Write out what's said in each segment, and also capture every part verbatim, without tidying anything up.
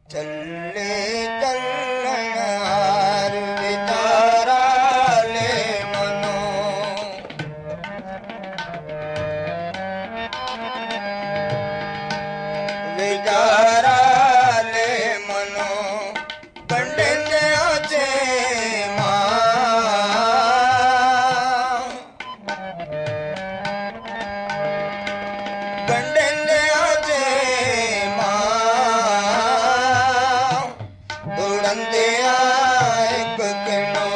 ਚੱਲੇ ਚੱਲਣਹਾਰ ਵਿਚਾਰਾ ਲੈ ਮਨੋ ਵਿਚਾਰਾ ਲੈ ਮਨੋ ਕੰਡਿਆਂ ਚ ਮਾਂ ਕੰਡਿਆਂ ਚ ਮਾਂ ਉੜੰਦਿਆ ਇੱਕ ਕਿਣੋ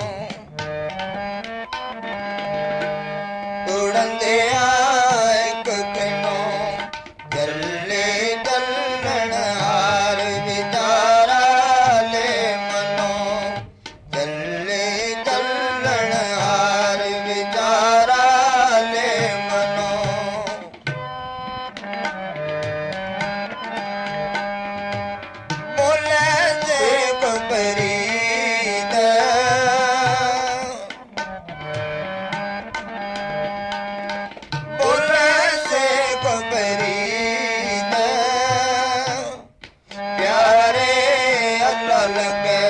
ਉੜੰਦਿਆ ਇੱਕ ਕਿਣੋ ਚੱਲੇ ਚੱਲਣਹਾਰ ਵਿਚਾਰਾ ਲੈ ਮਨੋ ਚੱਲੇ ਚੱਲਣਹਾਰ ਵਿਚਾਰਾ ਲੈ ਮਨੋ ਬੋਲੇ ਜੇ ਕਪਰੀਦ ਬੋਲੇ ਜੇ ਕਪਰੀਦ ਪਿਆਰੇ ਅੱਲਾ ਲਗੇ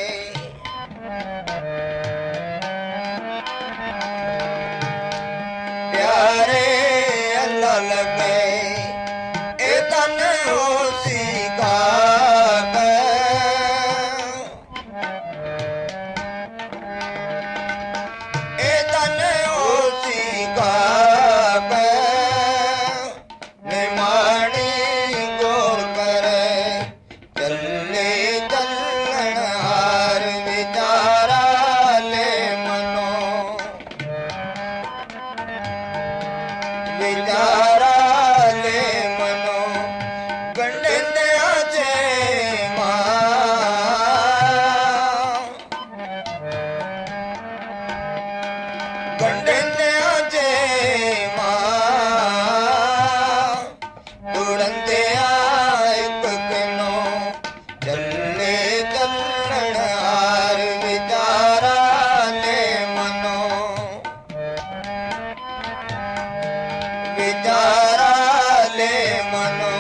ਪਿਆਰੇ ਅੱਲਾ ਲਗੇ ਇਹ ਤਨ ਹੋਸੀ ਕਾਕ ਇਹ ਤਨ ਹੋਸੀ ਕਾਕ ਨਿਮਾਣੀ ਗੌਰ ਕਰੇ ਚੱਲੇ ਚੱਲਣਹਾਰ ਵਿਚਾਰਾ ਲੈ ਮਨੋ ਵਿਚਾਰਾ ਲੈ ਮਨੋ ਕੰਡਿਆਂ ਚ ਮਾਂ ਕੰਡਿਆਂ ਚ ਮਾਂ ਉੜੰਦਿਆ ਇੱਕ ਕਿਣੋ ਚੱਲੇ ਚੱਲਣਹਾਰ ਵਿਚਾਰਾ ਲੈ ਮਨੋ ਵਿਚਾਰਾ ਲੈ ਮਨੋ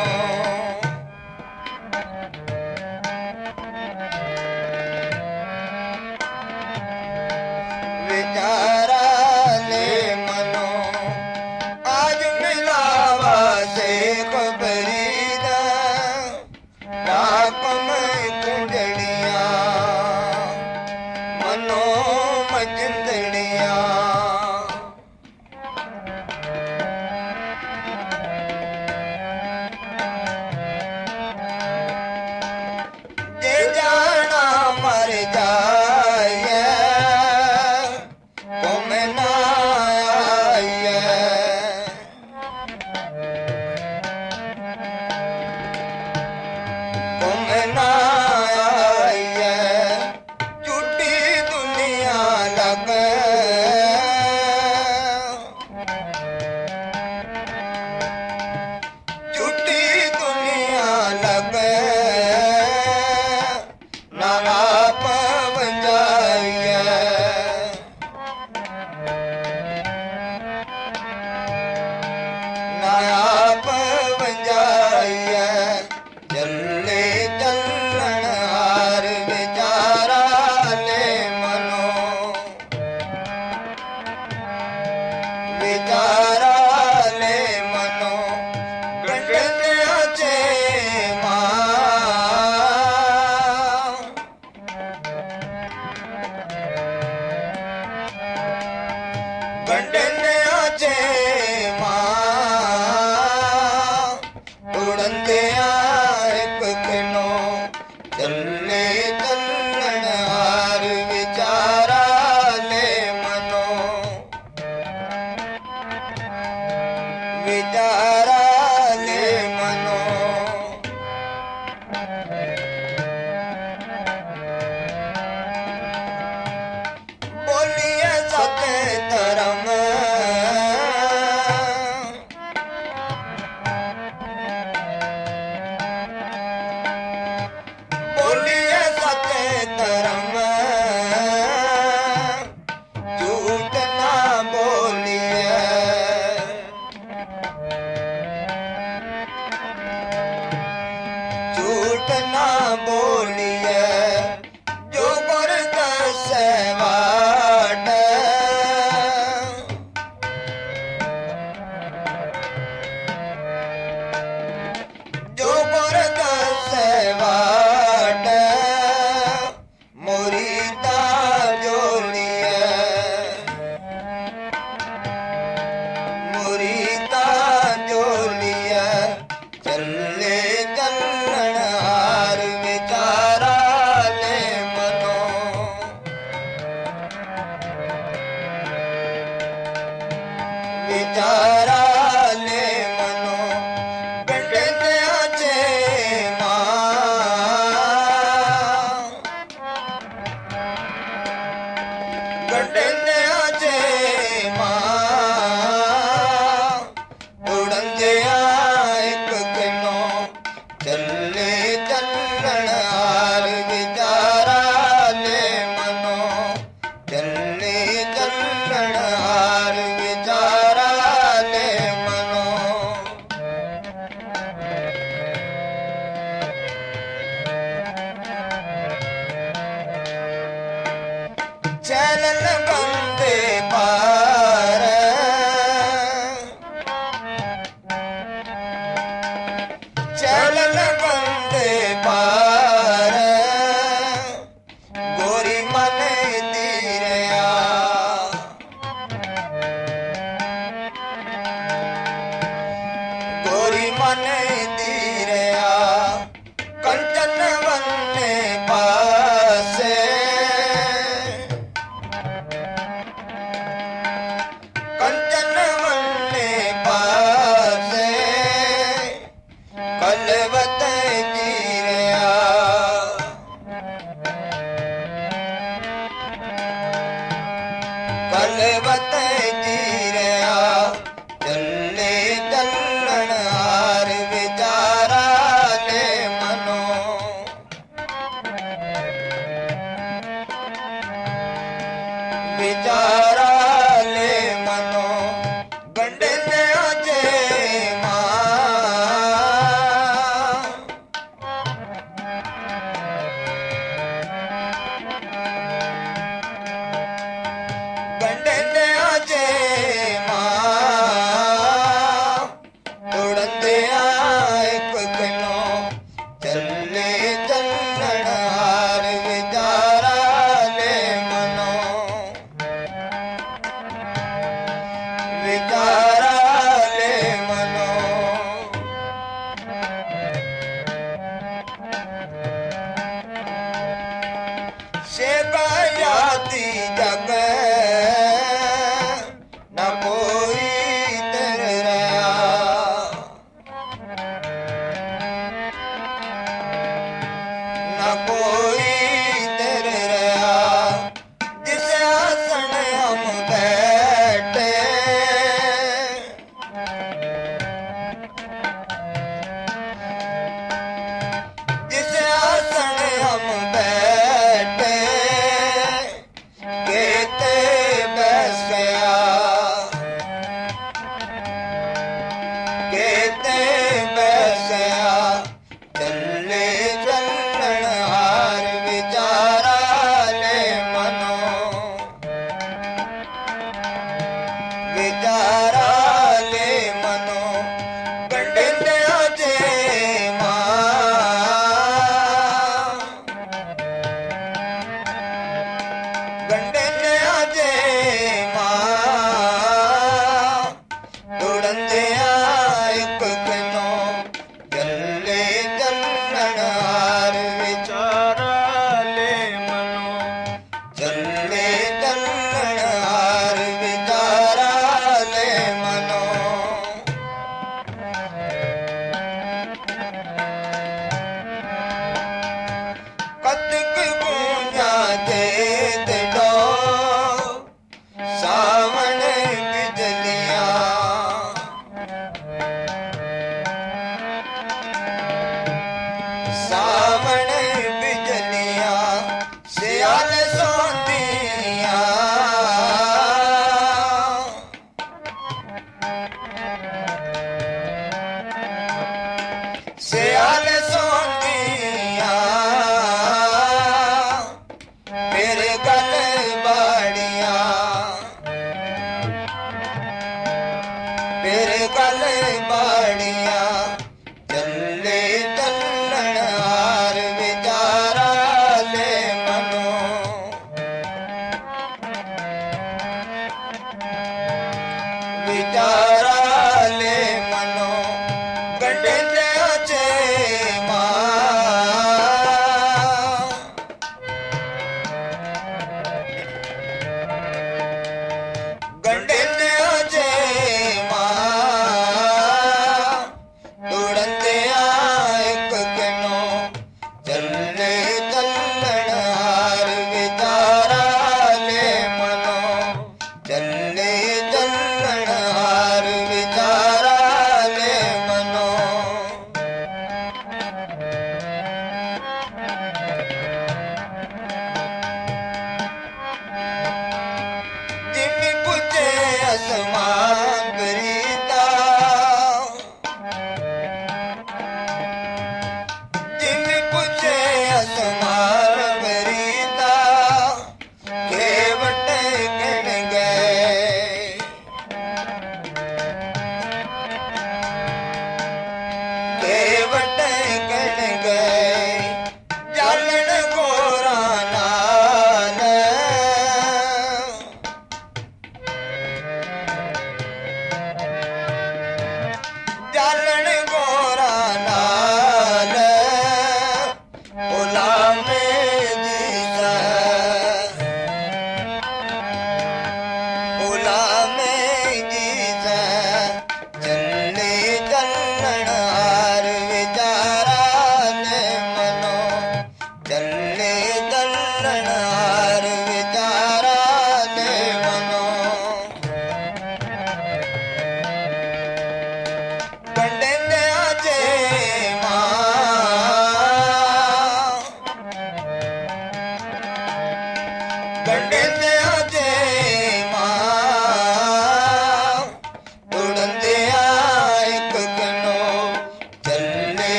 ਵਿਚਾਰਾ ਲੈ ਮਨੋ ਆਜ ਮਿਲਾਵਾ ਸੇ ਖਬਰੀਦ ਰਾਕਮ ਕੁੰਡੜੀਆਂ ਮਨੋ ਮਜੰਦੜੀਆਂ ਜੇ ਜਾਣਾ ਮਰ ਜਾਏ ਤੁਮ ਨਾ ਆਈਏ ਤੁਮ ਨਾ ਆਈਏ ਝੂਠੀ ਦੁਨੀਆ ਲਗੇ ਝੂਠੀ ਦੁਨੀਆ ਲਗੇ ਨਾ ਆਪ ਵੰਜਾਈਏ ਨਾ ਆਪ ਵੰਜਾਈਏ ਚੱਲੇ ਚੱਲਣਹਾਰ ਵਿਚਾਰਾ ਲੈ ਮਨੋ ਵਿਚਾਰਾ ਲੈ ਮਨੋ ਕੰਡਿਆਂ ਚ ਮਾਂ ਕੰਡਿਆਂ ਚ ਮਾਂ ਉੜੰਦਿਆ ਇੱਕ ਕਿਣੋ ਚੱਲੇ ਚੱਲਣਹਾਰ ਵਿਚਾਰਾ ਲੈ ਮਨੋ ਵਿਚਾਰਾ ਲੈ ਮਨੋ ਬੋਲੀਏ ਸਤੇ ਧਰਮ एक ना बोलिए जो गुर दसै वाट जो गुर दसै वाट मुरीदा जोलिए मुरीदा जोलिए चले चलन हार विचारा ले मनो विचारा ले मनो गंढे आचे मां गंढे आचे मां उड़ंदे एक किनो चले चलन हार विचारा ले मनो चले चलन हार विचारा ले मनो चलन बंदे पार चलन बंदे पार गोरी मन दीरया गोरी मन दीरया कंचन वन्ने पासे कंचन वन्ने पासे कलवत जीरया कलवत जीरया चले चलन हार विचारा ले मनो विचारा ले मनो गंढे आचे मां गंढे आचे मां उड़ंदे एक किनो चले चलन हार विचारा ले मनो विचारा ले मनो सेवायाती जग न कोई तर रहा न कोई तर रहा जिस आसन हम बैठे जिस आसन हम बैठे के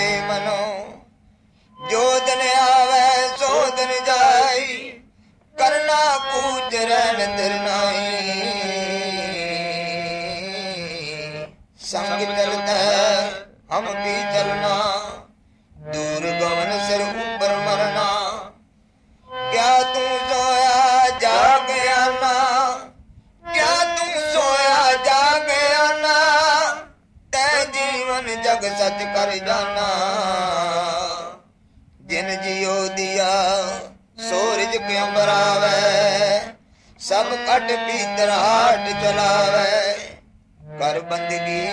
ले मनो। जो दिन आवे सो दिन जाई, करना कूच रहन दिरनाई। संग चलता हम भी चलना, दूर गवन सिर ऊपर मरना। क्या तू सोया जाग आना, क्या तू सोया जाग आना, तै जीवन जग सच कर जाना। जिन जियो दिया सूरज क्यों बरावे, सब कट भीतर हाट चलावे। कर बंदगी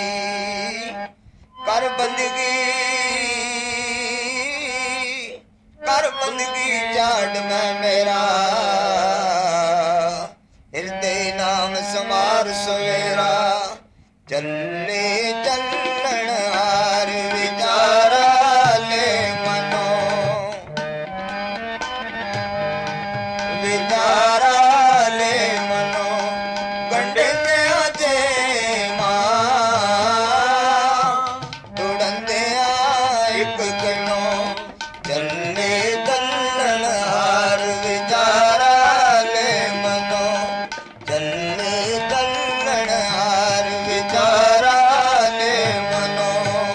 कर बंदगी कर बंदगी चाड़ में मेरा, हृदय नाम समार सवेरा। चले चलन हार विचारा ले मनो, विचारा ले मनो। गंढे में आजे मां, तुड़ंदे एक कनो। चले चलन हार विचारा ले मनो, चले चलन हार विचारा ले मनो।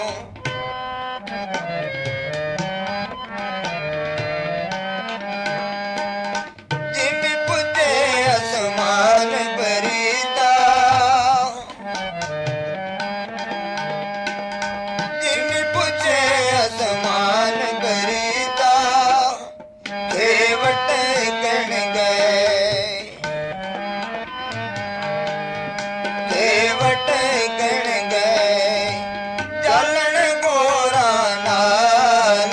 जिम पुजे आसमान बरीदा, जिम पुजे आसमान बरीदा। देवट कण गए, देवट कण गए, जालन गोरा नाल।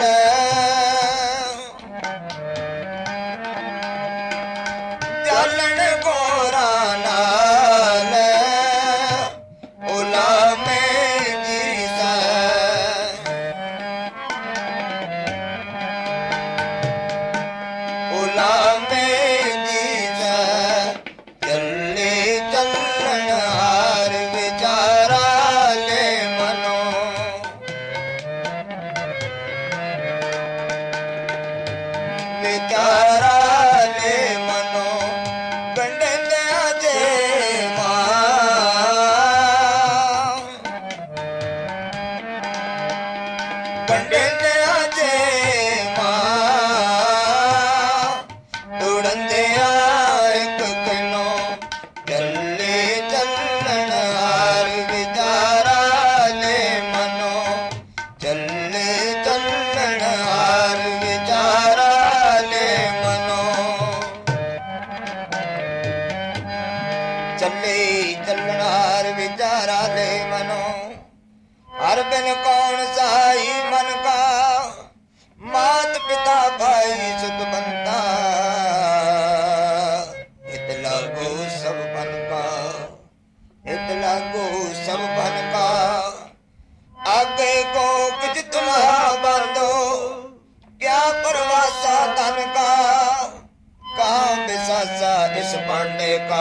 जालन गोरा नाल, उला में जीसा। उला में जीसा, चले चलन हार विचारा ले मनो। विचारा ले मनो। गंढे ते आजे मां, गंढे ते आजे मां, तुड़ंदे एक कनो। चले चलन हार विचारा ले मनो, चले चलन हार विचारा ले मनो। चले चलन हार विचारा ले मनो। हर बिन कौन साई मन का, मात पिता भाई सुत बनता। इत लागो सब बन का, इत लागो सब बन का। आगे को कुछ तुल्हा बांधो, क्या परवासा धन का। कहाँ बिसासा इस पांडे का,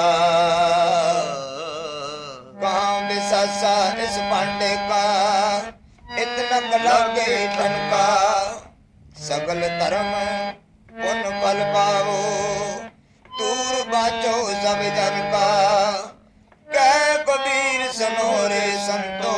कहाँ बिसासा इस पांडे का। इतना लागे तन का, सगल धर्म पुन फल पावो। दूर बाचो सब जन का, कह कबीर सनोरे संतो।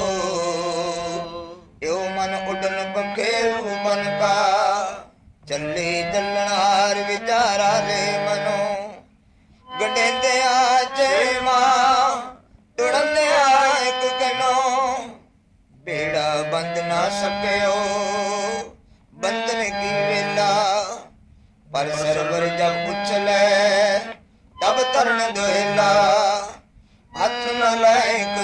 यो मन उड़न बखेरू मन का, चले चलन हार विचारा ले मनो। गंढे ते आजे मां, तुड़ंदे एक कनो। बेड़ा बंद ना सकियो बंधन की वेला, पर सरवर जब उछले तब तरन दोहेला। हाथ न लाए